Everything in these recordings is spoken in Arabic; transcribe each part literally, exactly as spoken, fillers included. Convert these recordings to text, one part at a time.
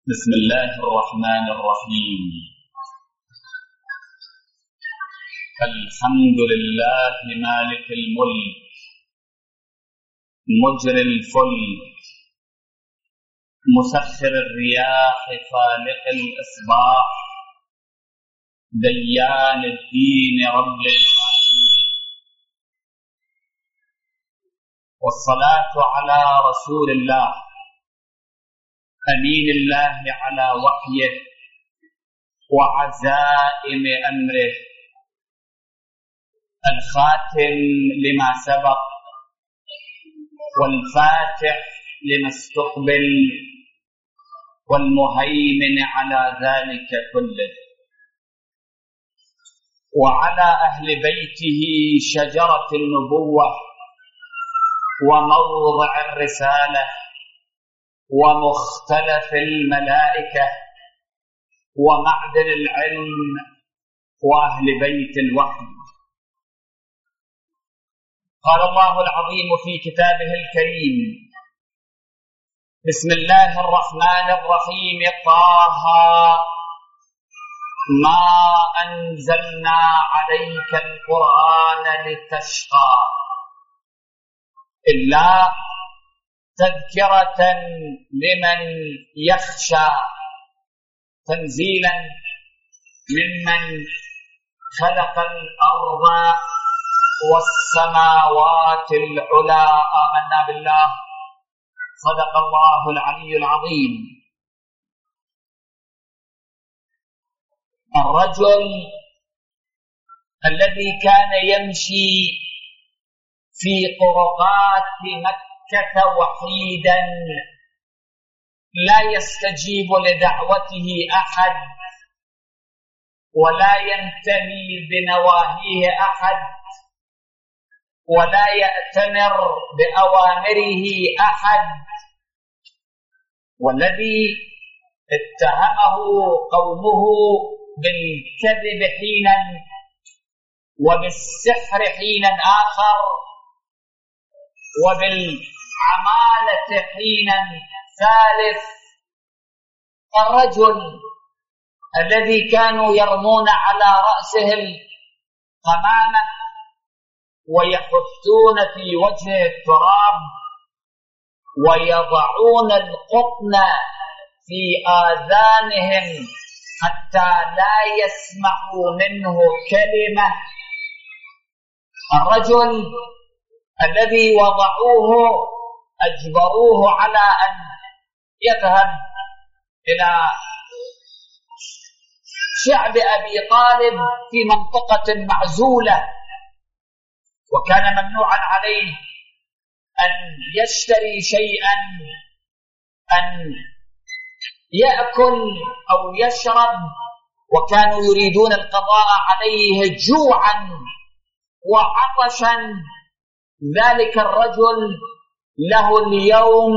بسم الله الرحمن الرحيم. الحمد لله مالك الملك مجري الفلك مسخر الرياح خالق الإصباح ديان الدين رب العالمين، والصلاة على رسول الله أمين الله على وحيه وعزائم أمره، الخاتم لما سبق والفاتح لما استقبل والمهيمن على ذلك كله، وعلى أهل بيته شجرة النبوة وموضع الرسالة ومختلف الملائكة ومعدن العلم وأهل بيت الوحي. قال الله العظيم في كتابه الكريم: بسم الله الرحمن الرحيم. طه ما أنزلنا عليك القرآن لتشقى إلا تذكرة لمن يخشى، تنزيلا ممن خلق الأرض والسماوات العلى. آمنا بالله، صدق الله العلي العظيم. الرجل الذي كان يمشي في طرقات مكة وحيدا لا يستجيب لدعوته أحد ولا ينتهي بنواهيه أحد ولا يأتمر بأوامره أحد، والذي اتهمه قومه بالكذب حينا وبالسحر حينا آخر وبالعمالة حينا ثالث. الرجل الذي كانوا يرمون على رأسه القمامة ويحثون في وجهه التراب ويضعون القطن في آذانهم حتى لا يسمعوا منه كلمة. الرجل الذي وضعوه أجبروه على أن يذهب إلى شعب أبي طالب في منطقة معزولة، وكان ممنوعا عليه أن يشتري شيئا، أن يأكل أو يشرب، وكانوا يريدون القضاء عليه جوعا وعطشا. ذلك الرجل له اليوم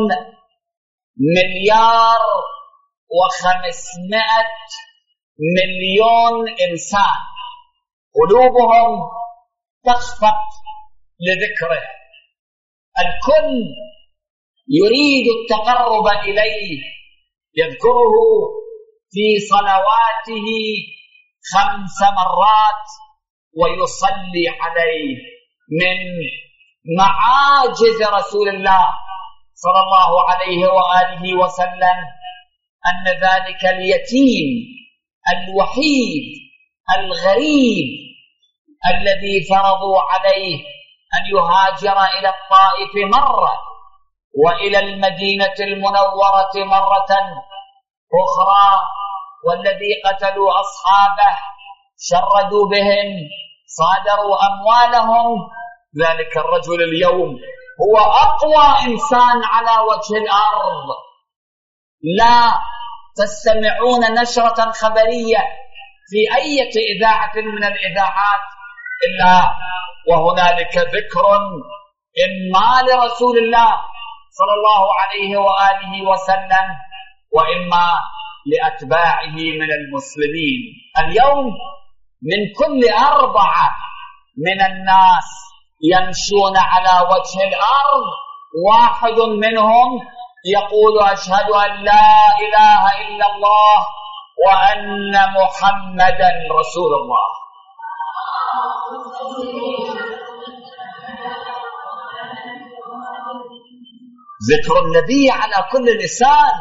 مليار وخمسمائة مليون إنسان قلوبهم تخفق لذكره، الكل يريد التقرب إليه، يذكره في صلواته خمس مرات ويصلي عليه. من معاجز رسول الله صلى الله عليه وآله وسلم أن ذلك اليتيم الوحيد الغريب الذي فرضوا عليه أن يهاجر إلى الطائف مرة وإلى المدينة المنورة مرة أخرى، والذي قتلوا أصحابه شردوا بهم صادروا أموالهم، ذلك الرجل اليوم هو أقوى إنسان على وجه الأرض. لا تستمعون نشرة خبرية في أي إذاعة من الإذاعات إلا وهنالك ذكر إما لرسول الله صلى الله عليه وآله وسلم وإما لأتباعه من المسلمين. اليوم من كل أربعة من الناس يمشون على وجه الأرض واحد منهم يقول أشهد أن لا إله إلا الله وأن محمدا رسول الله. ذكر النبي على كل لسان،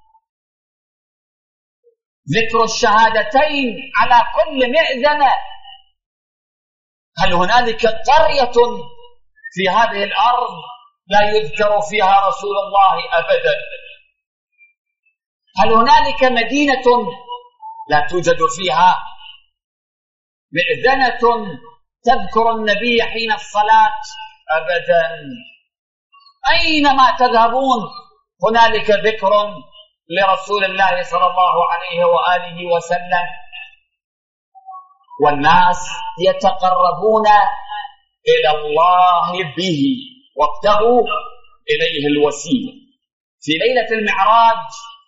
ذكر الشهادتين على كل مئذنة. هل هنالك قرية في هذه الأرض لا يذكر فيها رسول الله أبدا؟ هل هنالك مدينة لا توجد فيها مئذنة تذكر النبي حين الصلاة؟ أبدا. أينما تذهبون هنالك ذكر لرسول الله صلى الله عليه وآله وسلم، والناس يتقربون إلى الله به وابتغوا إليه الوسيلة. في ليلة المعراج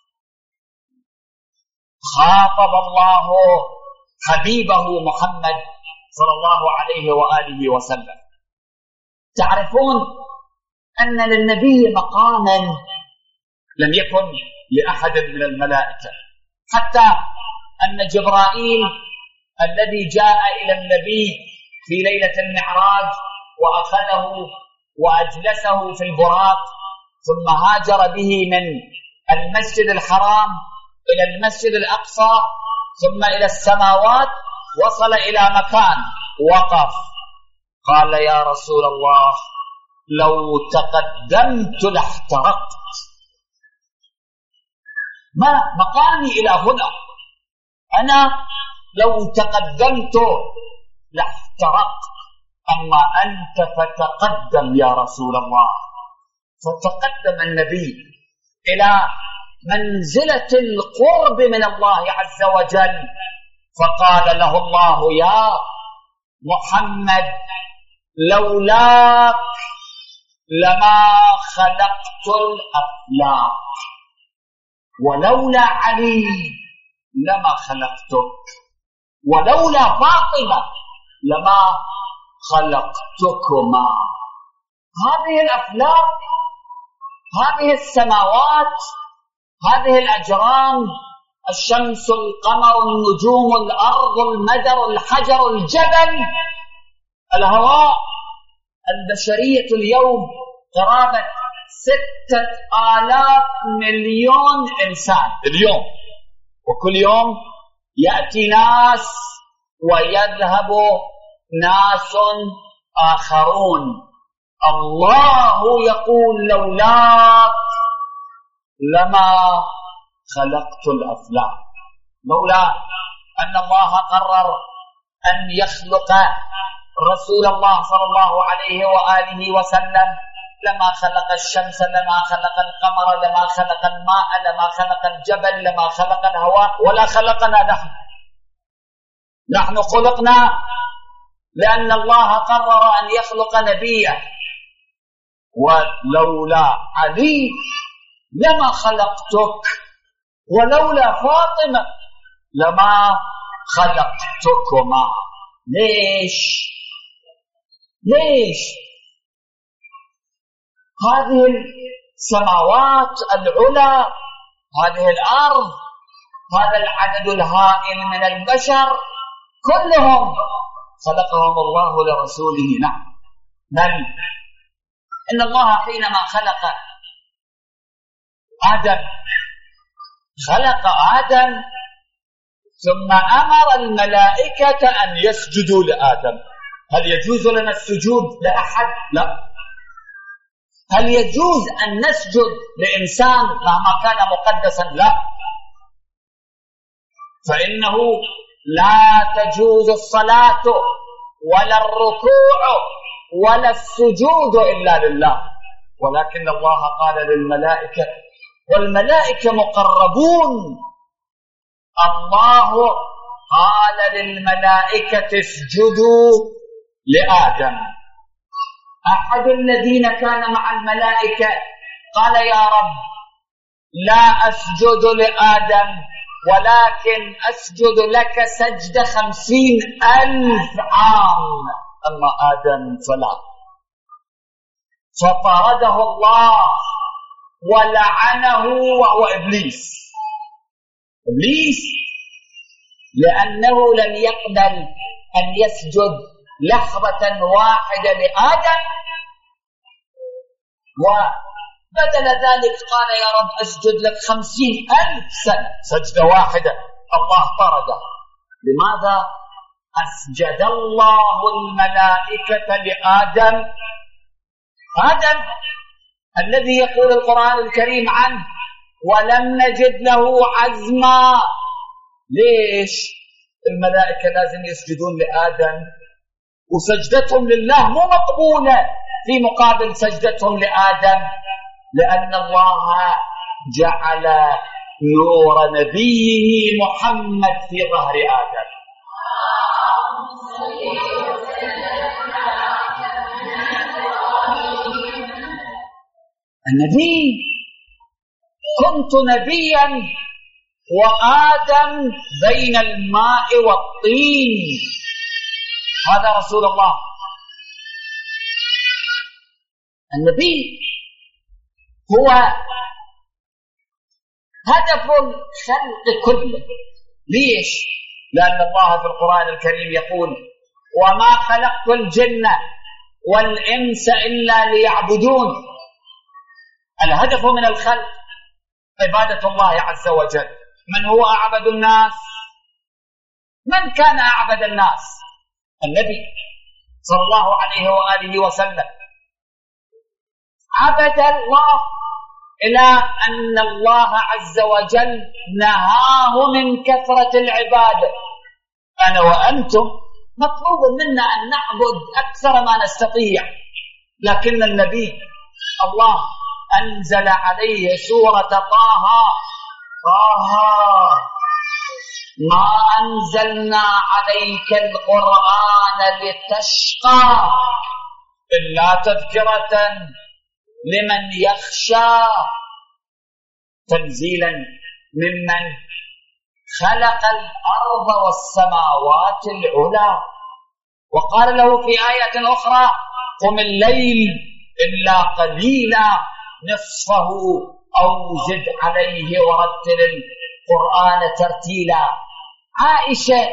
خاطب الله حبيبه محمد صلى الله عليه وآله وسلم. تعرفون أن للنبي مقاما لم يكن لأحد من الملائكة، حتى أن جبرائيل الذي جاء إلى النبي في ليلة المعراج وأخذه وأجلسه في البراق ثم هاجر به من المسجد الحرام إلى المسجد الأقصى ثم إلى السماوات، وصل إلى مكان وقف قال يا رسول الله لو تقدمت لاحترقت. ما مقامي إلى هنا، أنا لو تقدمت لاحترقت، أما أنت فتقدم يا رسول الله. فتقدم النبي إلى منزلة القرب من الله عز وجل، فقال له الله يا محمد لولاك لما خلقت الأفلاك، ولولا علي لما خلقتك، ولولا فاطمة لما خلقتكما. هذه الأفلاك، هذه السماوات، هذه الأجرام، الشمس، القمر، النجوم، الأرض، المدر، الحجر، الجبل، الهواء، البشرية اليوم قرابة ستة آلاف مليون إنسان اليوم، وكل يوم يأتي ناس ويذهب ناس آخرون. الله يقول لولاك لما خلقت الأفلاك. لولا أن الله قرر أن يخلق رسول الله صلى الله عليه وآله وسلم لما خلق الشمس، لما خلق القمر، لما خلق الماء، لما خلق الجبل، لما خلق الهواء، ولا خلقنا نحن. نحن خلقنا لأن الله قرر أن يخلق نبيه. ولولا علي لما خلقتك، ولولا فاطمة لما خلقتكما. ليش؟ ليش؟ هذه السماوات العلى، هذه الأرض، هذا العدد الهائل من البشر كلهم خلقهم الله لرسوله. نعم، بل إن الله حينما خلق آدم خلق آدم ثم أمر الملائكة أن يسجدوا لآدم. هل يجوز لنا السجود لأحد؟ لا. هل يجوز أن نسجد لإنسان مهما كان مقدسا؟ لا. فإنه لا تجوز الصلاة ولا الركوع ولا السجود إلا لله، ولكن الله قال للملائكة، والملائكة مقربون. الله قال للملائكة اسجدوا لآدم. أحد الذين كان مع الملائكة قال يا رب لا أسجد لآدم ولكن أسجد لك سجد خمسين ألف عام، أما آدم فلا. فطرده الله ولعنه وهو إبليس. إبليس لأنه لم يقبل أن يسجد لحظة واحدة لآدم، وبدل ذلك قال يا رب أسجد لك خمسين ألف سنة، سجدة واحدة الله طرده. لماذا؟ أسجد الله الملائكة لآدم. آدم الذي يقول القرآن الكريم عنه ولم نجد له عزما. ليش الملائكة لازم يسجدون لآدم وسجدتهم لله مو مقبولة في مقابل سجدتهم لآدم؟ لأن الله جعل نور نبيه محمد في ظهر آدم. النبي كنت نبيا وآدم بين الماء والطين. هذا رسول الله. النبي هو هدف الخلق كله. ليش؟ لأن الله في القرآن الكريم يقول وما خلقت الجن والإنس إلا ليعبدون. الهدف من الخلق عبادة الله عز وجل. من هو أعبد الناس؟ من كان أعبد الناس؟ النبي صلى الله عليه وآله وسلم عبد الله إلى أن الله عز وجل نهاه من كثرة العبادة. أنا وأنتم مطلوب منا أن نعبد أكثر ما نستطيع، لكن النبي الله أنزل عليه سورة طه. طه ما أنزلنا عليك القرآن لتشقى إلا تذكرة لمن يخشى تنزيلا ممن خلق الأرض والسماوات العلى. وقال له في آية أخرى قم الليل إلا قليلا نصفه أو زد عليه ورتل القرآن ترتيلا. عائشة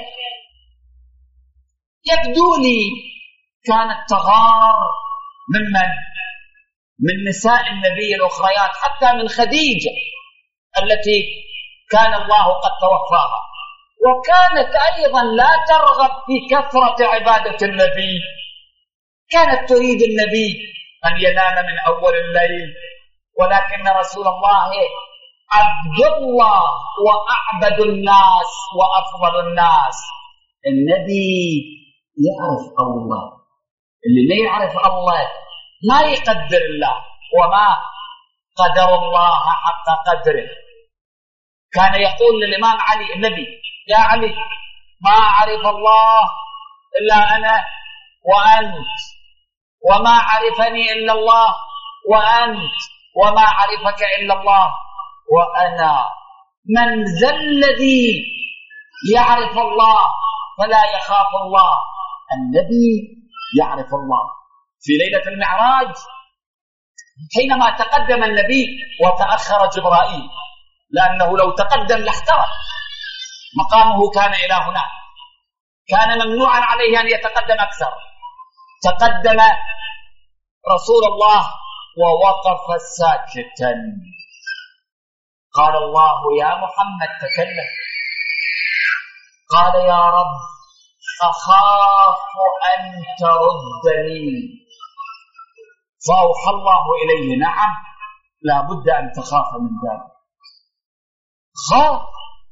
يبدو لي كانت تغار ممن من نساء النبي الأخريات، حتى من خديجة التي كان الله قد توفاها، وكانت أيضا لا ترغب في كثرة عبادة النبي. كانت تريد النبي أن ينام من أول الليل، ولكن رسول الله عبد الله وأعبد الناس وأفضل الناس. النبي يعرف الله. اللي لا يعرف الله لا يقدر الله، وما قدر الله حق قدره. كان يقول للإمام علي النبي يا علي ما عرف الله إلا أنا وأنت، وما عرفني إلا الله وأنت، وما عرفك إلا الله وأنا. من ذا الذي يعرف الله فلا يخاف الله؟ النبي يعرف الله. في ليلة المعراج حينما تقدم النبي وتأخر جبرائيل، لأنه لو تقدم لاحترق، مقامه كان إلى هناك، كان ممنوعا عليه أن يتقدم أكثر. تقدم رسول الله ووقف ساكتا. قال الله يا محمد تكلم. قال يا رب أخاف أن تردني. فأوحى الله إليه نعم لا بد أن تخاف من ذلك. خاف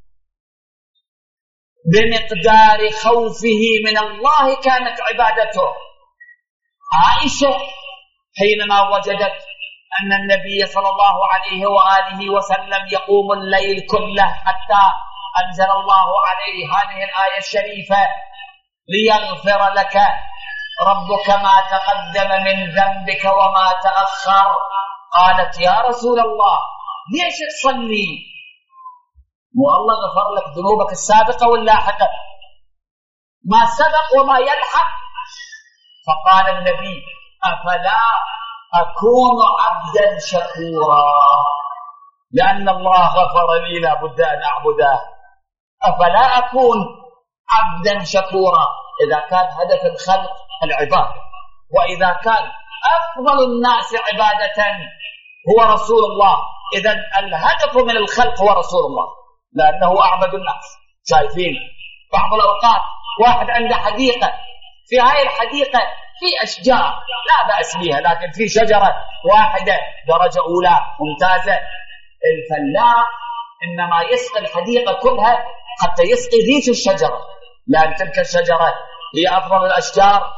بمقدار خوفه من الله كانت عبادته. عائشة حينما وجدت أن النبي صلى الله عليه وآله وسلم يقوم الليل كله حتى أنزل الله عليه هذه الآية الشريفة ليغفر لك ربك ما تقدم من ذنبك وما تأخر، قالت يا رسول الله ليش تصلي؟ مو الله غفر لك ذنوبك السابقة واللاحقة، ما سبق وما يلحق؟ فقال النبي أفلا أكون عبدا شكورا، لأن الله غفر لي لا بد أن أعبده، أفلا أكون عبدا شكورا إذا كان هدف الخلق العبادة، وإذا كان أفضل الناس عبادة هو رسول الله، إذا الهدف من الخلق هو رسول الله لأنه أعبد الناس. شايفين بعض الأوقات واحد عنده حديقة، في هاي الحديقة في أشجار لا بأس بها، لكن في شجرة واحدة درجة أولى ممتازة، الفلاح إنما يسقي الحديقة كلها حتى يسقي ذيك الشجرة، لأن تلك الشجرة هي أفضل الأشجار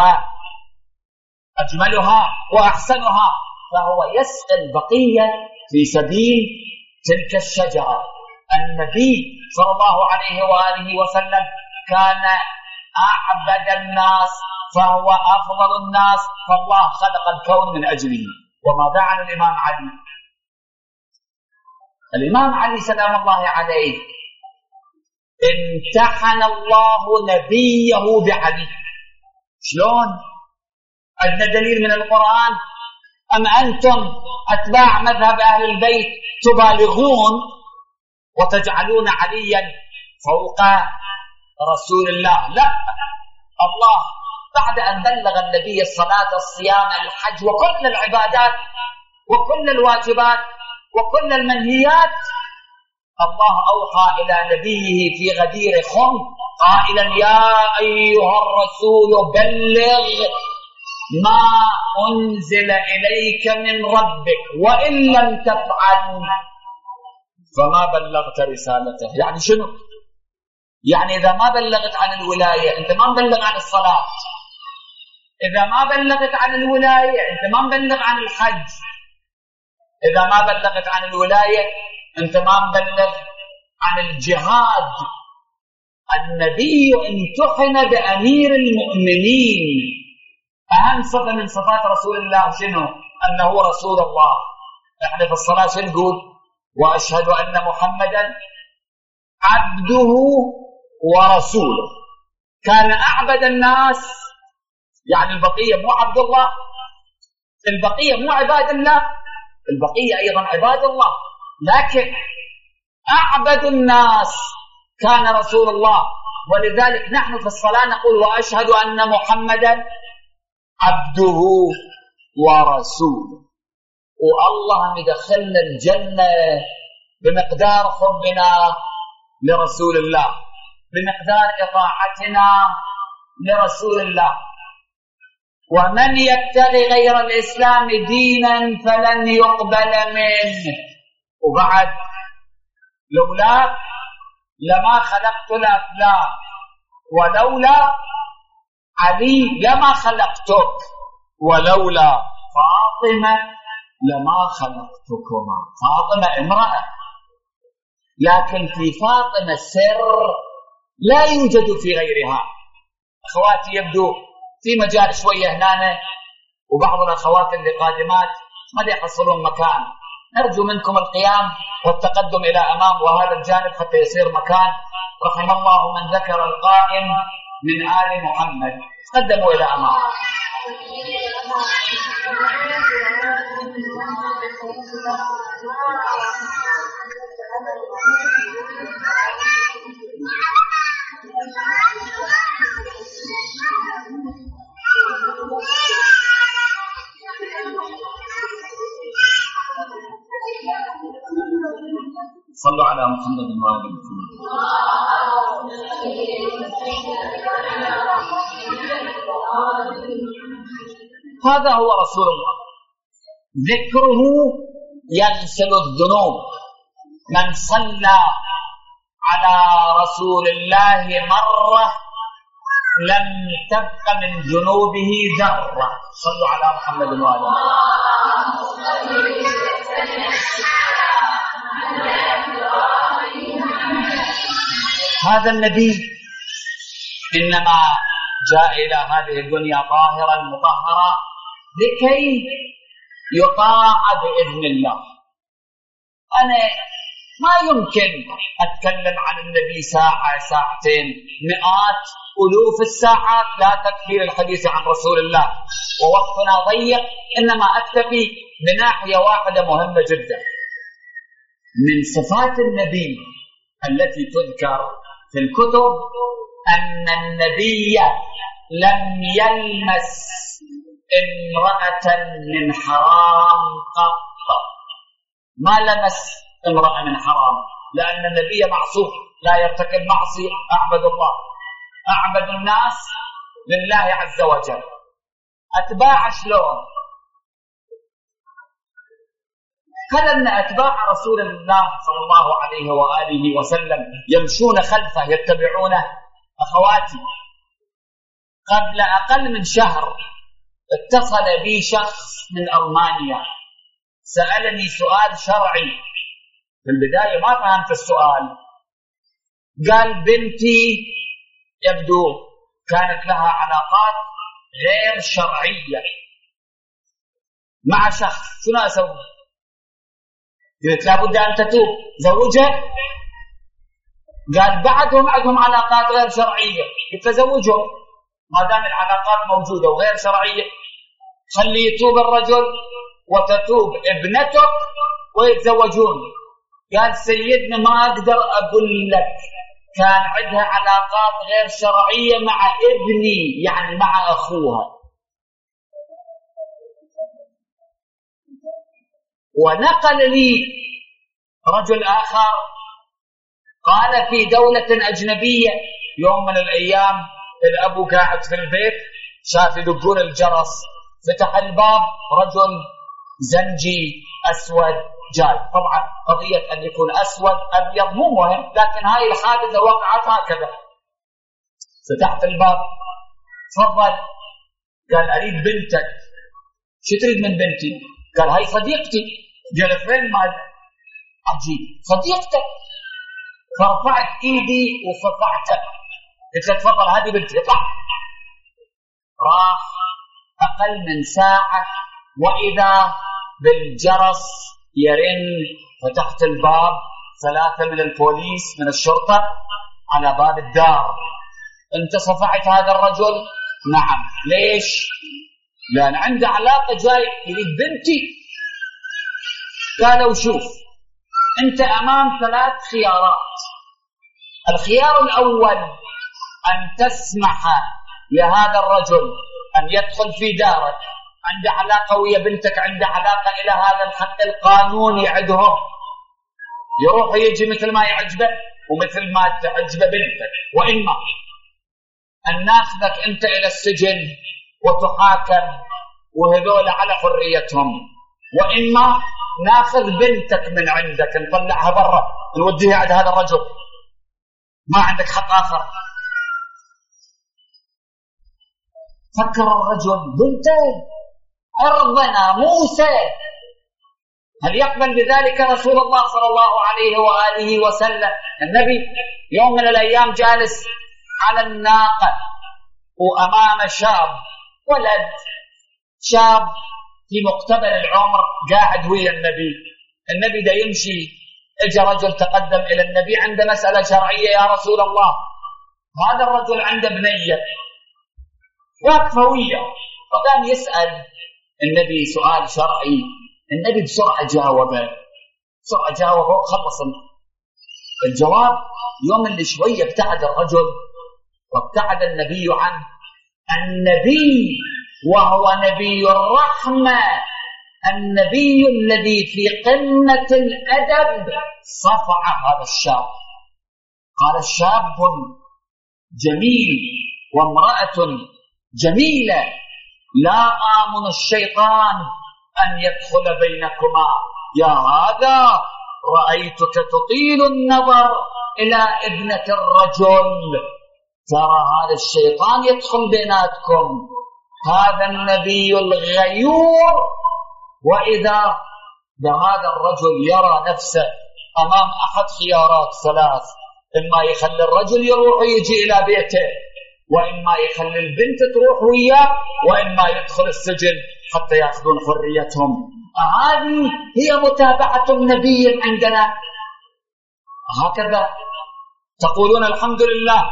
وأجملها وأحسنها، فهو يسقي البقية في سبيل تلك الشجرة. النبي صلى الله عليه وآله وسلم كان أعبد الناس، فهو أفضل الناس، فالله خلق الكون من أجله. وماذا عن الإمام علي؟ الإمام علي سلام الله عليه امتحن الله نبيه بعلي. شلون؟ عندنا دليل من القرآن؟ أم أنتم أتباع مذهب أهل البيت تبالغون وتجعلون عليا فوق رسول الله؟ لا، الله بعد أن بلغ النبي الصلاة الصيام الحج وكل العبادات وكل الواجبات وكل المنهيات، الله أوحى إلى نبيه في غدير خم قائلا يا أيها الرسول بلغ ما أنزل إليك من ربك وإن لم تفعل فما بلغت رسالته. يعني شنو؟ يعني إذا ما بلغت عن الولاية أنت ما مبلغ عن الصلاة، إذا ما بلغت عن الولاية أنت ما مبلغ عن الحج، إذا ما بلغت عن الولاية أنت ما مبلغ عن الجهاد. النبي امتحن بأمير المؤمنين. أهم صفة من صفات رسول الله شنو؟ أنه رسول الله. احنا في الصلاة شنو نقول؟ وأشهد أن محمدا عبده ورسوله. كان أعبد الناس، يعني البقية مو عبد الله، البقية مو عباد الله، البقية أيضا عباد الله، لكن أعبد الناس كان رسول الله. ولذلك نحن في الصلاة نقول وأشهد أن محمدا عبده ورسوله. والله يدخلنا الجنة بمقدار حبنا لرسول الله، بمقدار إطاعتنا لرسول الله. ومن يبتغي غير الإسلام دينا فلن يقبل منه. وبعد لولا لما خلقت الأفلاك ولولا علي لما خلقتك ولولا فاطمة لما خلقتكما. فاطمة امرأة، لكن في فاطمة سر لا يوجد في غيرها. أخواتي يبدو في مجال شوية هنا، وبعض الأخوات اللي قادمات ما يحصلون مكان، نرجو منكم القيام والتقدم إلى أمام وهذا الجانب حتى يصير مكان. رحم الله من ذكر القائم من آل محمد. تقدموا إلى أمام. صلوا على محمد وآل محمد. هذا هو رسول الله، ذكره يغسل الذنوب. من صلى على رسول الله مرة لم تبق من ذنوبه ذرة. صلوا على محمد وآل محمد. هذا النبي إنما جاء إلى هذه الدنيا طاهرا مطهرا لكي يطاع بإذن الله. أنا ما يمكن أتكلم عن النبي ساعة ساعتين، مئات ألوف الساعات لا تكفي للحديث عن رسول الله، ووقتنا ضيق، إنما أكتفي بناحية واحدة مهمة جدا من صفات النبي التي تذكر في الكتب، أن النبي لم يلمس امرأة من حرام قط، ما لمس امرأة من حرام، لأن النبي معصوم لا يرتكب معصية. أعبد الله، أعبد الناس لله عز وجل. أتباع شلون؟ هل أن أتباع رسول الله صلى الله عليه وآله وسلم يمشون خلفه يتبعونه؟ أخواتي، قبل أقل من شهر اتصل بي شخص من ألمانيا سألني سؤال شرعي. في البداية ما فهمت السؤال. قال بنتي يبدو كانت لها علاقات غير شرعية مع شخص، شنو أسوي؟ قلت لابد أن تتوب، زوجها. قال بعدهم عندهم علاقات غير شرعية. قلت زوجهم ما دام العلاقات موجودة وغير شرعية، خلي يتوب الرجل وتتوب ابنتك ويتزوجون. قال سيدنا ما أقدر أقول لك، كان عندها علاقات غير شرعية مع ابني، يعني مع أخوها. ونقل لي رجل آخر قال في دولة أجنبية يوم من الأيام الأبو قاعد في البيت شاف يدقون الجرس، فتح الباب رجل زنجي أسود جاي. طبعا قضية أن يكون أسود أبيض مو مهم، لكن هاي الحادثة وقعت هكذا. فتحت الباب، تفضل. قال أريد بنتك. شو تريد من بنتي؟ قال هاي صديقتي. قال فين مال؟ عجيب، صديقتك. فرفعت إيدي وصفعتها، قلت له تفضل هذه بنتي، اطلع. راح أقل من ساعة وإذا بالجرس يرن. فتحت الباب، ثلاثة من البوليس من الشرطة على باب الدار. أنت صفعت هذا الرجل؟ نعم. ليش؟ لأن عنده علاقة جاي يريد بنتي. قالوا شوف، أنت أمام ثلاث خيارات. الخيار الأول أن تسمح لهذا الرجل أن يدخل في دارك، عنده علاقة ويا بنتك، عنده علاقة إلى هذا الحد القانوني عندهم، يروح يجي مثل ما يعجبه ومثل ما تعجبه بنتك. وإما أن ناخذك أنت إلى السجن وتحاكم وهذول على حريتهم، وإما ناخذ بنتك من عندك نطلعها برا نوديها عند هذا الرجل، ما عندك حق آخر. فكر الرجل، بنته أرضنا موسى، هل يقبل بذلك رسول الله صلى الله عليه وآله وسلم؟ النبي يوم من الأيام جالس على الناقة وأمام شاب، ولد شاب في مقتبل العمر قاعد ويا النبي. النبي دا يمشي، اجى رجل تقدم إلى النبي عنده مسألة شرعية. يا رسول الله، هذا الرجل عنده بنية واقفة وياه، فقام يسأل النبي سؤال شرعي. النبي بسرعة جاوبه، بسرعة جاوبه وخلص الجواب. يوم اللي شوية ابتعد الرجل وابتعد النبي عنه. النبي وهو نبي الرحمة، النبي الذي في قمة الأدب، صفع هذا الشاب. قال شاب جميل وامرأة جميلة، لا آمن الشيطان أن يدخل بينكما. يا هذا رأيتك تطيل النظر إلى ابنة الرجل، ترى هذا الشيطان يدخل بيناتكم. هذا النبي الغيور. وإذا بهذا الرجل يرى نفسه أمام أحد خيارات ثلاث، إما يخلي الرجل يروح ويجي إلى بيته، وإما يخلي البنت تروح وياه، وإما يدخل السجن حتى يأخذون حريتهم. هذه هي متابعة النبي عندنا. هكذا تقولون الحمد لله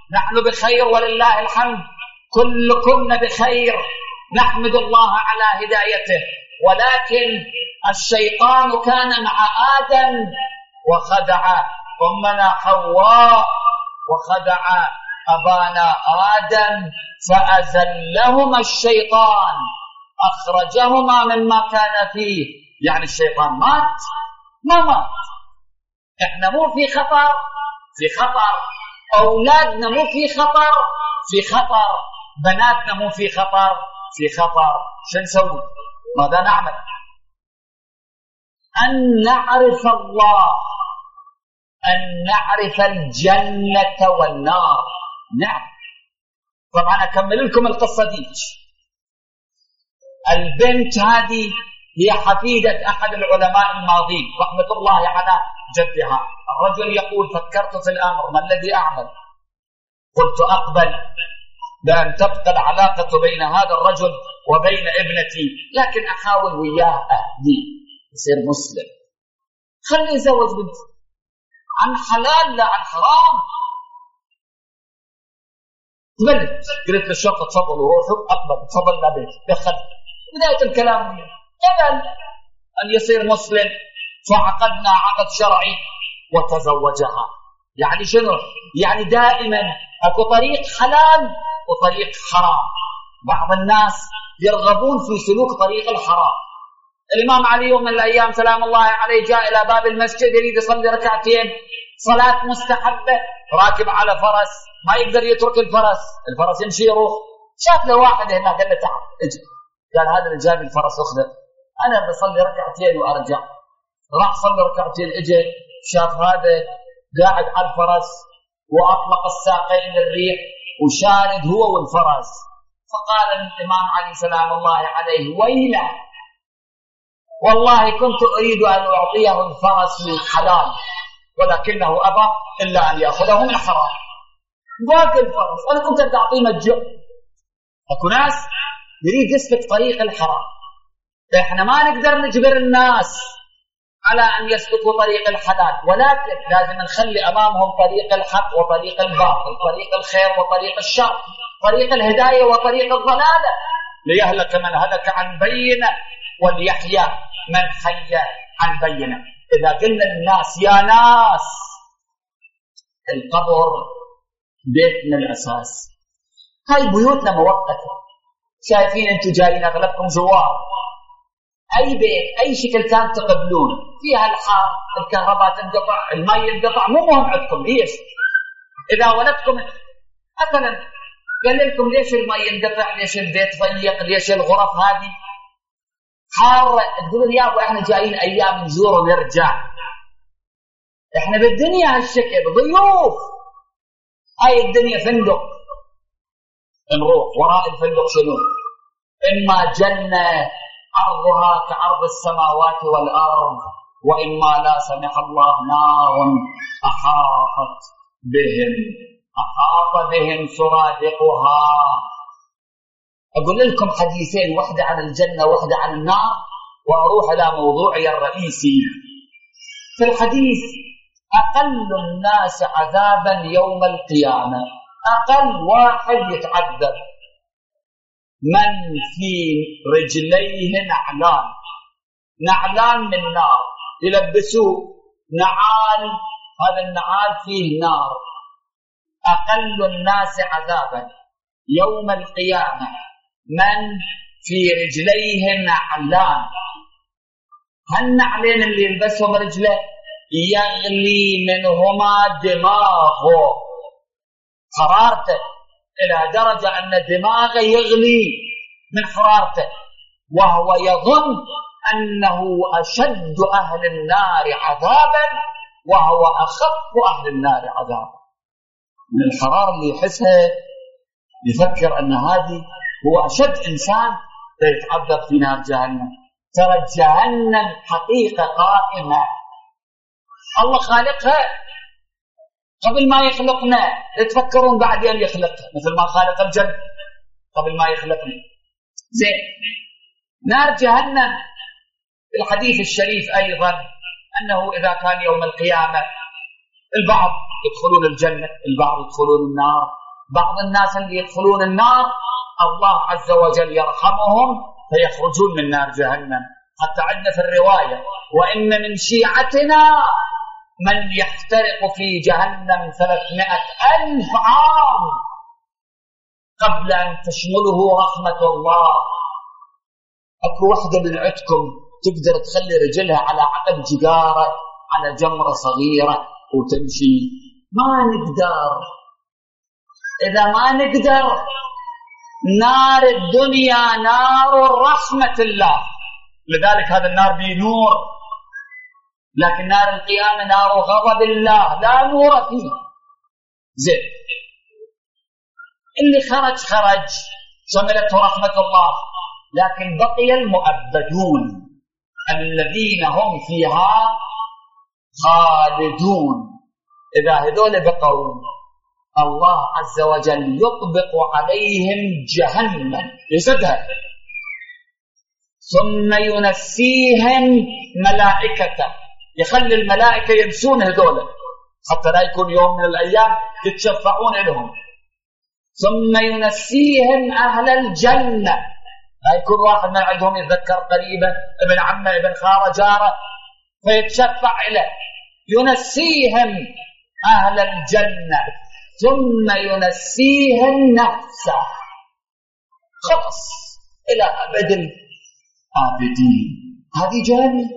نحن بخير ولله الحمد، كلكن بخير، نحمد الله على هدايته. ولكن الشيطان كان مع آدم وخدع أمنا حواء وخدع أبانا آدم، فأزلهما الشيطان، أخرجهما مما كان فيه. يعني الشيطان مات؟ ما مات. احنا مو في خطر، في خطر. أولادنا مو في خطر، في خطر. بناتنا مو في خطر، في خطر. شو نسوي؟ ماذا نعمل؟ أن نعرف الله، أن نعرف الجنة والنار. نعم. طبعا أكمل لكم القصة دي. البنت هذه هي حفيدة أحد العلماء الماضين رحمة الله على جدها. الرجل يقول: فكرت في الأمر، ما الذي أعمل؟ قلت: أقبل بأن تبقى العلاقة بين هذا الرجل وبين ابنتي، لكن أحاول وياه أهدي يصير مسلم، خلي يزوج بنتي عن حلال لا عن حرام. تبلد. قلت للشرطة: تفضلوا روحوا. أقبل. تفضل لا بيت. دخل. بداية الكلام وياه قبل أن يصير مسلم، فعقدنا عقد شرعي وتزوجها. يعني شنو؟ يعني دائما أكو طريق حلال وطريق حرام. بعض الناس يرغبون في سلوك طريق الحرام. الإمام علي يوم من الأيام سلام الله عليه جاء إلى باب المسجد يريد يصلي ركعتين صلاة مستحبة، راكب على فرس ما يقدر يترك الفرس، الفرس يمشي يروح. شاف له واحد هناك قال له: تعال اجي. قال: هذا اللي جاب الفرس أخذه، أنا بصلي ركعتين وأرجع. راح صلي ركعتين، اجى شاف هذا قاعد على الفرس وأطلق الساقين للريح وشارد هو والفرس. فقال الإمام علي سلام الله عليه: ويله، والله كنت أريد أن أعطيه الفرس من حلال ولكنه أبى إلا أن يأخذه من حرام. باقي الفرس أنا كنت أعطيه مجهول. أكو ناس يريد يسلك طريق الحرام. إحنا ما نقدر نجبر الناس على أن يسلكوا طريق الحلال، ولكن لازم نخلي أمامهم طريق الحق وطريق الباطل، طريق الخير وطريق الشر، طريق الهداية وطريق الضلالة، ليهلك من هلك عن بينة وليحيى من حي عن بينة. إذا قلنا للناس: يا ناس، القبر بيت من الأساس، هاي بيوتنا مؤقتة، شايفين أنتم جايين أغلبكم زوار، أي بيت أي شكل كان تقبلون فيها الحار، الكهرباء تنقطع، الماء ينقطع، مو مهم عندكم. ليش؟ إذا ولدكم مثلا قال لكم: ليش الماء ينقطع؟ ليش البيت ضيق؟ ليش الغرف هذه حارة؟ تقولون: يا أبو إحنا جايين أيام نزور ونرجع، إحنا بالدنيا هالشكل ضيوف، هاي الدنيا فندق، نروح وراء الفندق شنو؟ إما جنة عرضها كعرض السماوات والأرض، وإما لا سمح الله نار أحاطت بهم أحاط بهم سرادقها. أقول لكم حديثين، واحدة عن الجنة واحدة عن النار، وأروح إلى موضوعي الرئيسي. في الحديث: أقل الناس عذابا يوم القيامة، أقل واحد يتعذب من في رجليه نعلان، نعلان من نار، يلبسوه نعال، هذا النعال فيه نار. أقل الناس عذابا يوم القيامة من في رجليه نعلان. هالنعلين اللي يلبسهم رجله يغلي منهما دماغه، حرارته إلى درجة أن دماغه يغلي من حرارته، وهو يظن أنه أشد أهل النار عذابا وهو أخف أهل النار عذابا. من الحرارة اللي يحسها يفكر أن هذه هو أشد إنسان يتعذب في نار جهنم. ترى جهنم حقيقة قائمة، الله خالقها قبل ما يخلقنا. تفكرون بعد أن يخلقها مثل ما خالق الجنة قبل ما يخلقنا. زين، نار جهنم الحديث الشريف أيضا أنه إذا كان يوم القيامة البعض يدخلون الجنة، البعض يدخلون النار. بعض الناس اللي يدخلون النار الله عز وجل يرحمهم فيخرجون من نار جهنم. حتى عندنا في الرواية وإن من شيعتنا من يحترق في جهنم ثلاثمائة ألف عام قبل أن تشمله رحمة الله. أكو وحدة من عندكم تقدر تخلي رجلها على عقب جدارة على جمرة صغيرة وتمشي؟ ما نقدر. إذا ما نقدر، نار الدنيا نار رحمة الله، لذلك هذا النار به نور، لكن نار القيامة نار غضب الله لا نور فيه. زين، اللي خرج خرج شملته رحمة الله، لكن بقي المؤبدون الذين هم فيها خالدون. إذا هذول بقوا الله عز وجل يطبق عليهم جهنم يسدها، ثم ينسيهم ملائكته، يخلي الملائكة ينسون هذول حتى لا يكون يوم من الأيام يتشفعون لهم. ثم ينسيهم أهل الجنة، لا يكون واحد من عندهم يتذكر قريبه ابن عمه ابن خاله جاره فيتشفع له، ينسيهم أهل الجنة ثم ينسيهم نفسه، خلاص إلى أبد الآبدين. هذه جهنم.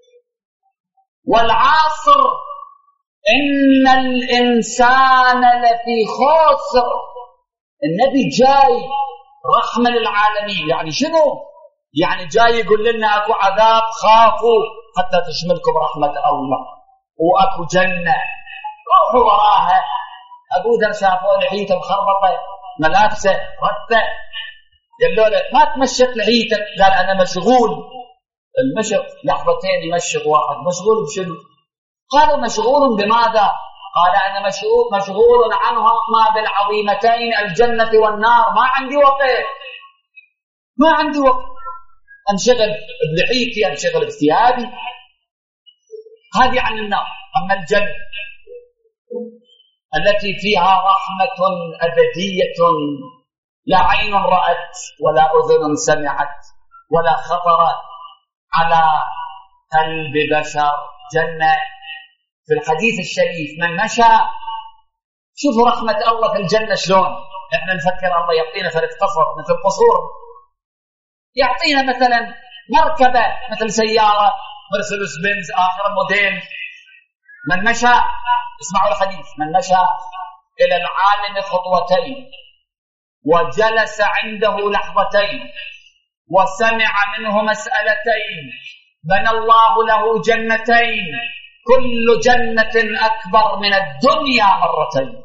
والعصر إن الإنسان لفي خسر. النبي جاي رحمة للعالمين، يعني شنو؟ يعني جاي يقول لنا أكو عذاب خافوا حتى تشملكم رحمة الله، وأكو جنة روحوا وراها. أبو ذر شافوا لحيته مخربطة ملابسه رتة، قالوا له ما تمشط لحيتك، قال أنا مشغول. المشط لحظتين يمشط واحد، مشغول بشنو؟ قالوا مشغول بماذا؟ قال أنا مشغول مشغول عنهما بالعظيمتين الجنة والنار، ما عندي وقت، ما عندي وقت أنشغل بلحيتي، أنشغل بثيابي. هذه عن النار. أما الجنة التي فيها رحمة أبدية لا عين رأت ولا أذن سمعت ولا خطر على قلب بشر. جنة في الحديث الشريف من مشى، شوفوا رحمة الله في الجنة شلون. احنا نفكر الله يعطينا فرق قصر مثل قصور، يعطينا مثلا مركبة مثل سيارة مرسيدس بنز آخر موديل. من مشى، اسمعوا الحديث، من مشى إلى العالم خطوتين وجلس عنده لحظتين وسمع منه مسألتين بنى الله له جنتين كل جنة أكبر من الدنيا مرتين.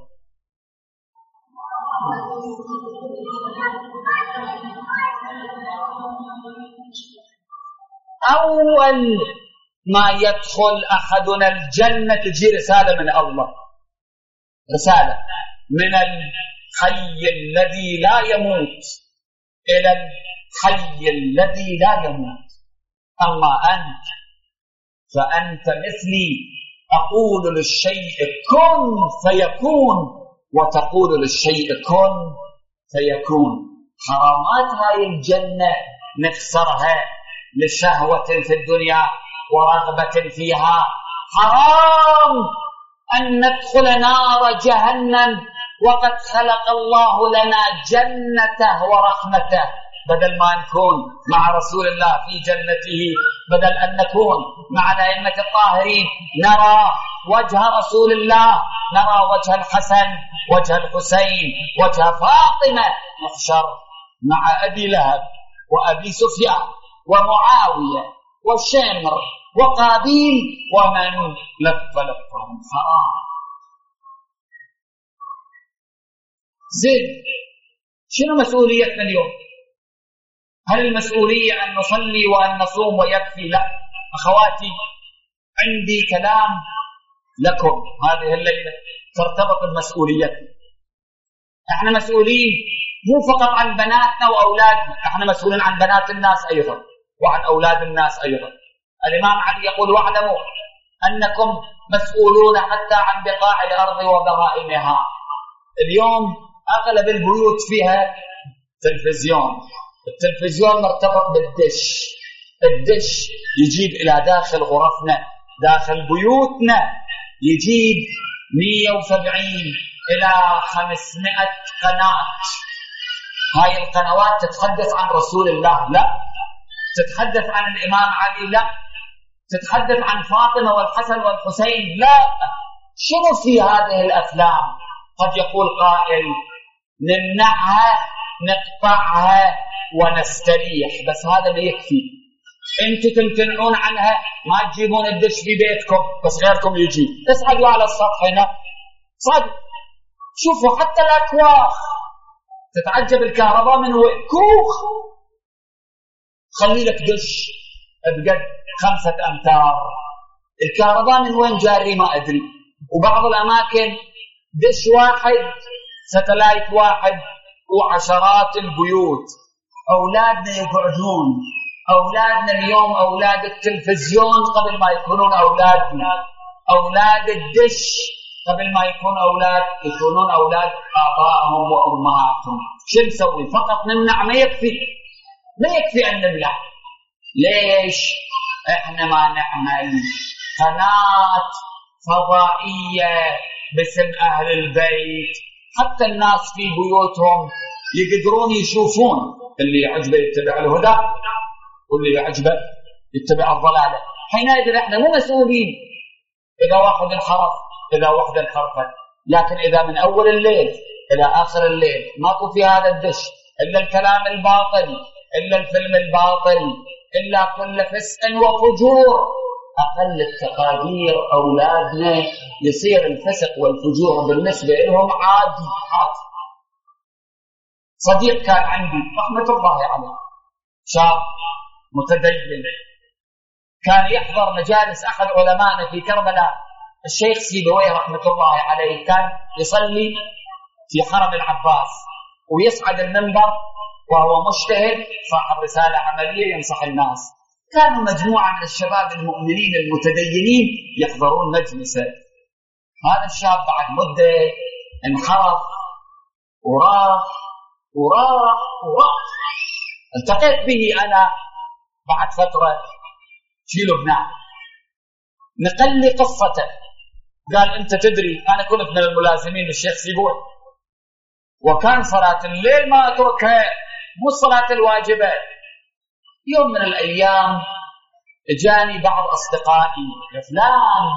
أول ما يدخل أحدنا الجنة تجي رسالة من الله، رسالة من الحي الذي لا يموت إلى الحي الذي لا يموت. أما أنت فأنت مثلي، أقول للشيء كن فيكون وتقول للشيء كن فيكون. حرامات هاي الجنة نخسرها لشهوة في الدنيا ورغبة فيها. حرام أن ندخل نار جهنم وقد خلق الله لنا جنته ورحمته، بدل ما نكون مع رسول الله في جنته، بدل أن نكون مع الأئمة الطاهرين نرى وجه رسول الله، نرى وجه الحسن، وجه الحسين، وجه فاطمة، نحشر مع أبي لهب وأبي سفيان ومعاوية والشمر وقابيل ومن لف لفهم. حرام. زين، شنو مسؤوليتنا اليوم؟ هل المسؤولية أن نصلي وأن نصوم ويكفي؟ لا أخواتي، عندي كلام لكم هذه الليلة ترتبط بمسؤوليتنا. احنا مسؤولين مو فقط عن بناتنا وأولادنا، احنا مسؤولين عن بنات الناس أيضا وعن أولاد الناس أيضا. الإمام علي يقول واعلموا أنكم مسؤولون حتى عن بقاع الأرض وبهائمها. اليوم أغلب البيوت فيها تلفزيون، التلفزيون مرتبط بالدش، الدش يجيب إلى داخل غرفنا، داخل بيوتنا يجيب مئة وسبعين إلى خمسمائة قناة. هاي القنوات تتحدث عن رسول الله؟ لا. تتحدث عن الإمام علي؟ لا. تتحدث عن فاطمة والحسن والحسين؟ لا. شنو في هذه الأفلام؟ قد يقول قائل نمنعها نقطعها ونستريح، بس هذا ما يكفي. انتم تمتنعون عنها، ما تجيبون الدش في بيتكم بس غيركم يجي، اصعدوا على السطح هنا، صعدوا شوفوا حتى الأكواخ. تتعجب الكهرباء من وين؟ كوخ. خلي لك دش بقد خمسة أمتار، الكهرباء من وين جاري ما أدري. وبعض الأماكن دش واحد ستلايت واحد وعشرات البيوت. أولادنا يقعدون، أولادنا اليوم أولاد التلفزيون قبل ما يكونون أولادنا، أولاد الدش قبل ما يكون أولاد يكونون أولاد آبائهم وأمهاتهم. شو نسوي؟ فقط نمنع؟ ما يكفي، ما يكفي أن نمنع. ليش إحنا ما نعمل قناة فضائية باسم أهل البيت، حتى الناس في بيوتهم يقدرون يشوفون، اللي يعجبه يتبع الهدى واللي يعجبه يتبع الضلالة. حينئذ احنا مو مسؤولين إذا واحد انحرف، إذا واحد انحرفت، لكن إذا من أول الليل إلى آخر الليل ماكو في هذا الدش إلا الكلام الباطل، إلا الفيلم الباطل، إلا كل فسق وفجور، أقل التقادير أولادنا يصير الفسق والفجور بالنسبة لهم عادي. عادي. صديق كان عندي رحمة الله عليه، شاب متدين، كان يحضر مجالس أحد علمائنا في كربلاء الشيخ سيبويه رحمة الله عليه. كان يصلي في حرم العباس ويصعد المنبر وهو مجتهد صاحب رسالة عملية ينصح الناس. كانوا مجموعة من الشباب المؤمنين المتدينين يحضرون مجلسه. هذا الشاب بعد مدة انحرف وراح وراح وراح. التقيت به أنا بعد فترة في لبنان، نقل لي قصته. قال أنت تدري أنا كنت من الملازمين للشيخ سيبويه، وكان صلاة الليل ما أتركها، مو الصلاة الواجبة. يوم من الأيام جاني بعض أصدقائي فلان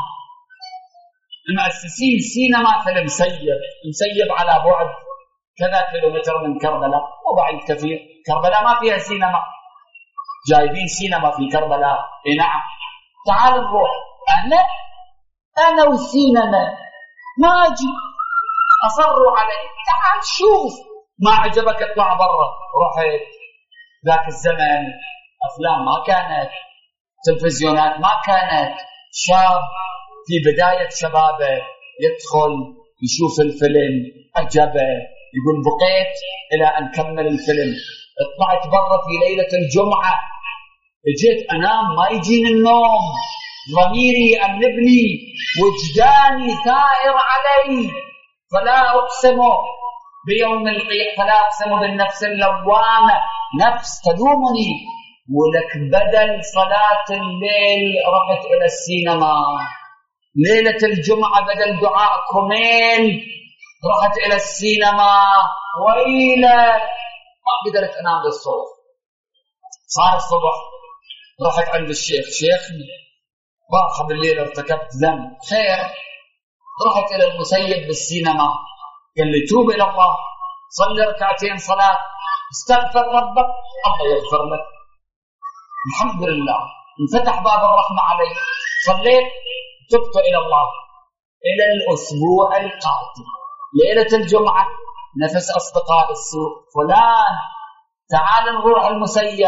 مؤسسين سينما في المسيب، المسيب على بعد كذا كيلومتر من كربلاء وبعيد كثير. كربلاء ما فيها سينما، جايبين سينما في كربلاء. إيه نعم، تعال نروح. أنا أنا والسينما ما أجي، أصروا علي تعال شوف، ما عجبك اطلع برا. رحت. ذاك الزمن أفلام ما كانت، تلفزيونات ما كانت. شاب في بداية شبابه يدخل يشوف الفيلم، عجبه، يقول بقيت إلى أن كمل الفيلم. اطلعت برا في ليلة الجمعة، اجيت أنام ما يجيني النوم، ضميري يأنبني، وجداني ثائر علي، فلا أقسم بيوم القيامة، فلا أقسم بالنفس اللوامة، نفس تلومني. ولك بدل صلاة الليل رحت إلى السينما، ليلة الجمعة بدل دعاء كمين رحت إلى السينما. ويلة، ما قدرت أنام بالصوت. صار الصبح، رحت عند الشيخ، شيخني باخ بالليل ارتكبت ذنب. خير. رحت إلى المسيب بالسينما، قال لي توب إلى الله، صلي ركعتين صلاة، استغفر ربك الله يغفر لك. الحمد لله انفتح باب الرحمة علي، صليت، تبت إلى الله. إلى الأسبوع القادم ليلة الجمعة نفس أصدقاء السوء، فلان تعال نروح المسيب.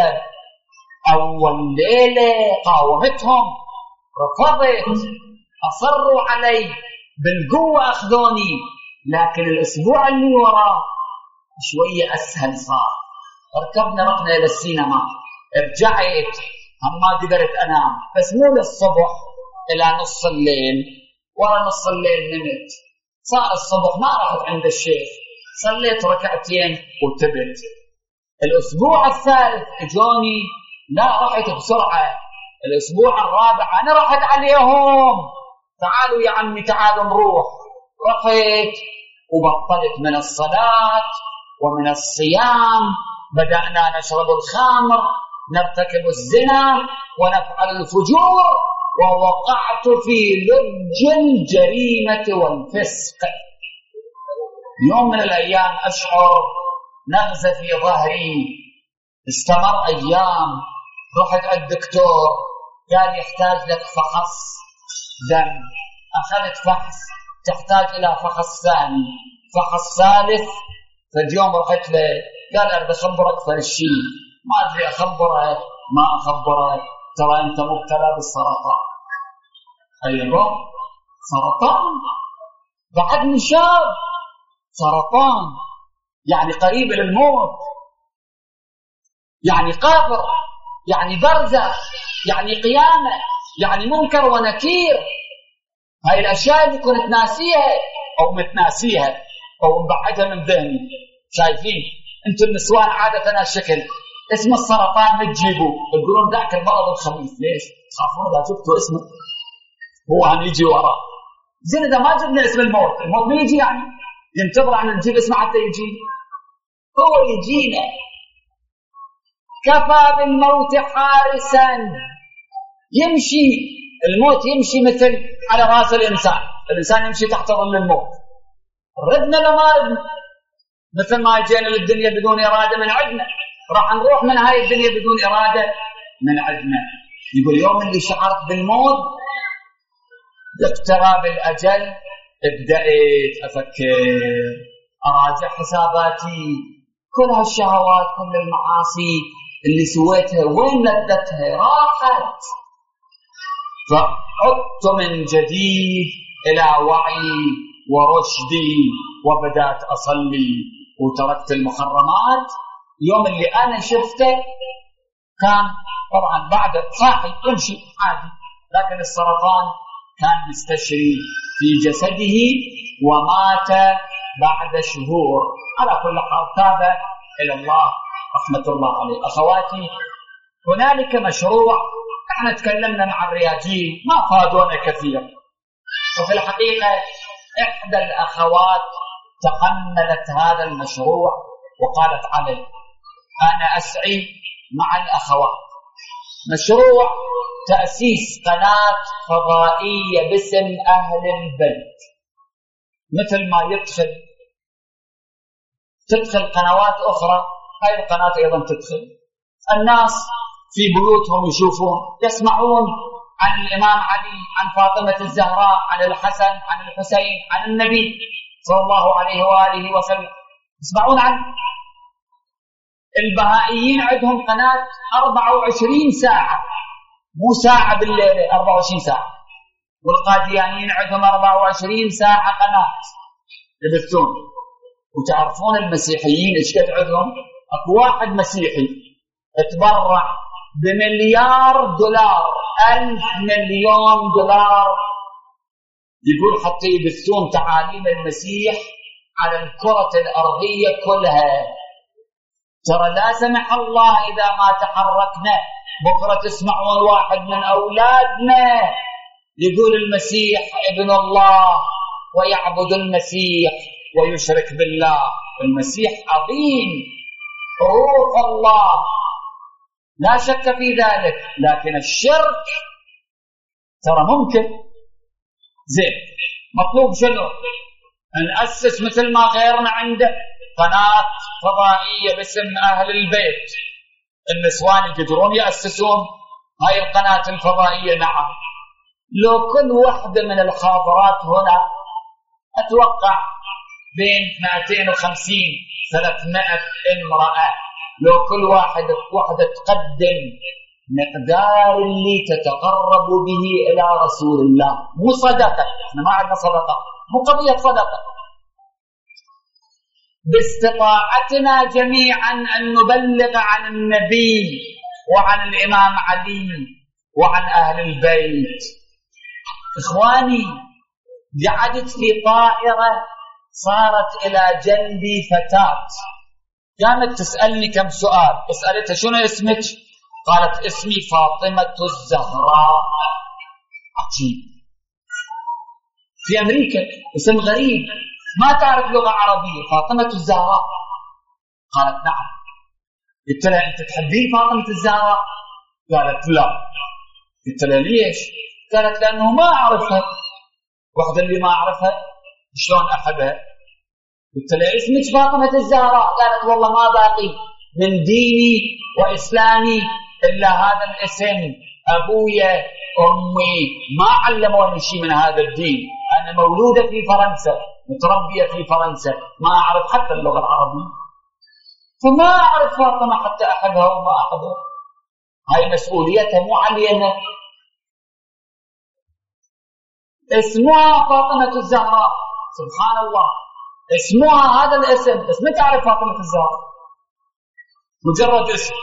أول ليلة قاومتهم، رفضت، أصروا علي بالقوة أخذوني. لكن الأسبوع اللي وراه شوية أسهل صار. ركبنا رحنا إلى السينما، رجعت هم ما قدرت أنام، بس مو للصبح، إلى نص الليل ورا نص الليل نمت، صار الصبح ما رحت عند الشيخ، صليت ركعتين وتبت. الأسبوع الثالث اجوني، لا رحت بسرعة. الأسبوع الرابع أنا رحت عليهم، تعالوا يا عمي تعالوا نروح. رحت وبطلت من الصلاة ومن الصيام، بدأنا نشرب الخمر، نرتكب الزنا ونفعل الفجور، ووقعت في لج الجريمة والفسق. يوم من الأيام أشعر نغزة في ظهري، استمر أيام. رحت عند الدكتور، قال يحتاج لك فحص دم. أخذت فحص، تحتاج إلى فحص ثاني، فحص ثالث. فاليوم رحت له، قال أريد أخبرك فالشيء، ما أدري أخبرك ما أخبرك، ترى أنت مبتلى بالسرطان. أيوه سرطان، بعد من شاب، سرطان يعني قريب إلى الموت، يعني قابر، يعني برزخ، يعني قيامة، يعني منكر ونكير. هاي الأشياء اللي كنت ناسيها أو متناسيها أو مبعدها من ذهني. شايفين أنتم النسوان عادة هالشكل، اسم السرطان بتجيبوا تقولون ذاك المرض الخبيث. ليش؟ تخافون إذا شفتوا اسمه هو عم يجي وراه. زين إذا ما جبنا اسم الموت، الموت ما يجي يعني ينتظر عن نجيب اسمه حتى يجي، هو يجينا. كفى بالموت حارسا، يمشي الموت، يمشي مثل على راس الإنسان، الإنسان يمشي تحت ظل الموت. ردنا لما ردنا، مثل ما جينا للدنيا بدون إرادة من عندنا، راح نروح من هاي الدنيا بدون إرادة من عندنا. يقول يوم اللي شعرت بالموت باقتراب الأجل ابدأت أفكر، أراجع حساباتي، كل هالشهوات، كل المعاصي اللي سويتها وين لذتها؟ راحت. فعدت من جديد إلى وعي ورشدي، وبدأت أصلي وتركت المحرمات. يوم اللي أنا شفته كان طبعا بعد صاحي يمشي عادي، لكن السرطان كان مستشري في جسده ومات بعد شهور. على كل حال تاب إلى الله رحمة الله عليه. أخواتي، هنالك مشروع، احنا تكلمنا مع الرياجين ما فادونا كثير، وفي الحقيقة إحدى الأخوات تحملت هذا المشروع وقالت عليه أنا أسعي مع الأخوات. مشروع تأسيس قناة فضائية باسم أهل البيت، مثل ما يدخل تدخل قنوات أخرى، هاي القناة أيضا تدخل. الناس في بيوتهم يشوفون، يسمعون عن الإمام علي، عن فاطمة الزهراء، عن الحسن، عن الحسين، عن النبي صلى الله عليه وآله وسلم، يسمعون عن البهائيين عندهم قناة أربعة وعشرين ساعة، مو ساعة بالليل، أربعة وعشرين ساعة. والقاديانيين عندهم أربعة وعشرين ساعة قناة يبثون. وتعرفون المسيحيين ايش قد عندهم؟ اكو واحد مسيحي اتبرع بمليار دولار، ألف مليون دولار، يقول حتى يبثون تعاليم المسيح على الكرة الأرضية كلها. ترى لا سمح الله إذا ما تحركنا بكرة تسمعون واحد من أولادنا يقول المسيح ابن الله ويعبد المسيح ويشرك بالله. المسيح عظيم، روح الله، لا شك في ذلك، لكن الشرك ترى ممكن. زين، مطلوب شنو؟ نأسس مثل ما غيرنا عنده قناة فضائية باسم أهل البيت. النسوان يقدرون يأسسون هاي القناة الفضائية. نعم، لو كل واحدة من الحاضرات هنا أتوقع بين مئتين وخمسين ثلاثمائة امرأة، لو كل واحد واحدة تقدم مقدار اللي تتقرب به إلى رسول الله، مو صدقة، احنا ما عندنا صدقة، مو قضية صدقة، باستطاعتنا جميعا أن نبلغ عن النبي وعن الإمام علي وعن أهل البيت. إخواني، قعدت في طائرة، صارت إلى جنبي فتاة كانت تسألني كم سؤال. سألتها شنو اسمك؟ قالت اسمي فاطمة الزهراء. عجيب، في أمريكا اسم غريب، ما تعرف لغة عربية، فاطمة الزهراء. قالت نعم. قلت لها أنت تحبين فاطمة الزهراء؟ قالت لا. قلت لها ليش؟ قالت لأنه ما أعرفها، واحدة اللي ما أعرفها شلون أحبها؟ قلت لها اسمك فاطمة الزهراء؟ قالت والله ما باقي من ديني وإسلامي إلا هذا الاسم، أبويا أمي ما علموني شيء من هذا الدين، أنا مولودة في فرنسا متربية في فرنسا، ما أعرف حتى اللغة العربية، فما أعرف فاطمة حتى أحبها وما أحبها. هاي مسؤوليتها مو علينا. اسمها فاطمة الزهراء، سبحان الله، اسمها هذا الاسم، بس ما تعرف فاطمة الزهراء، مجرد اسم.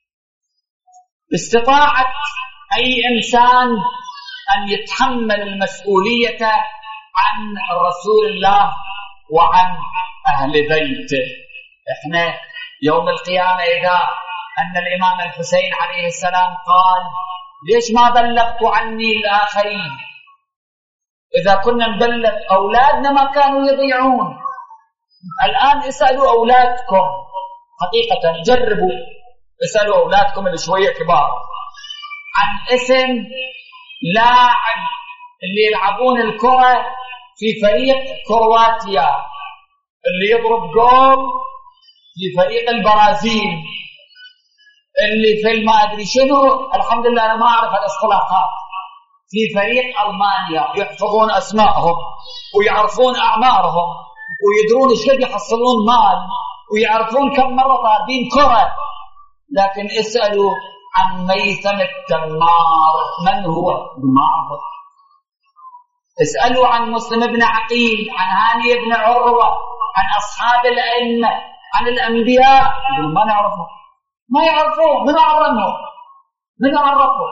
استطاعت أي إنسان أن يتحمل المسؤولية عن رسول الله وعن أهل بيته. إحنا يوم القيامة إذا أن الإمام الحسين عليه السلام قال ليش ما بلغت عني الآخرين؟ إذا كنا نبلغ أولادنا ما كانوا يضيعون. الآن اسألوا أولادكم، حقيقة جربوا اسألوا أولادكم اللي شوية كبار عن اسم لاعب اللي يلعبون الكرة في فريق كرواتيا، اللي يضرب جول في فريق البرازيل، اللي في ما أدري شنو، الحمد لله أنا ما أعرف الإصطلاحات، في فريق ألمانيا، يحفظون أسمائهم ويعرفون أعمارهم ويدرون إيش قد يحصلون مال ويعرفون كم مرة ضاربين كرة. لكن اسألوا عن ميثم التمار من هو؟ ما أعرف. اسألوا عن مسلم بن عقيل، عن هاني بن عروة، عن أصحاب الأئمة، عن الأنبياء، ما نعرفه، ما يعرفوه، من أعرفه من أعرفه.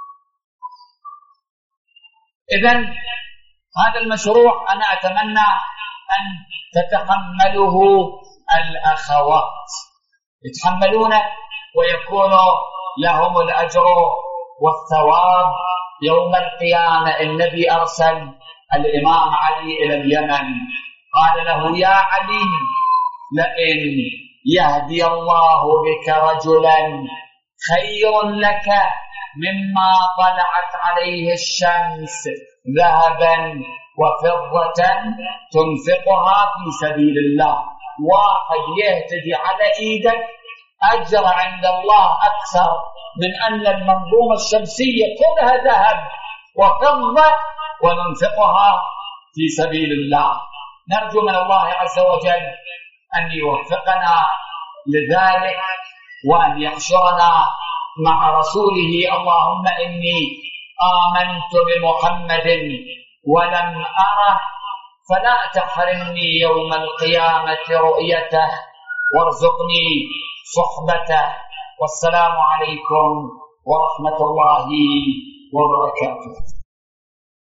إذن هذا المشروع أنا أتمنى أن تتحمله الأخوات، يتحملونه ويكون لهم الأجر والثواب يوم القيامة. النبي أرسل الإمام علي إلى اليمن، قال له يا علي لئن يهدي الله بك رجلا خير لك مما طلعت عليه الشمس ذهبا وفضة تنفقها في سبيل الله. واحد يهتدي على ايدك اجر عند الله اكثر من ان المنظومة الشمسية كلها ذهب وفضة وننفقها في سبيل الله. نرجو من الله عز وجل أن يوفقنا لذلك وأن يحشرنا مع رسوله. اللهم إني آمنت بمحمد ولم أره فلا تحرمني يوم القيامة رؤيته وارزقني صحبته. والسلام عليكم ورحمة الله وبركاته.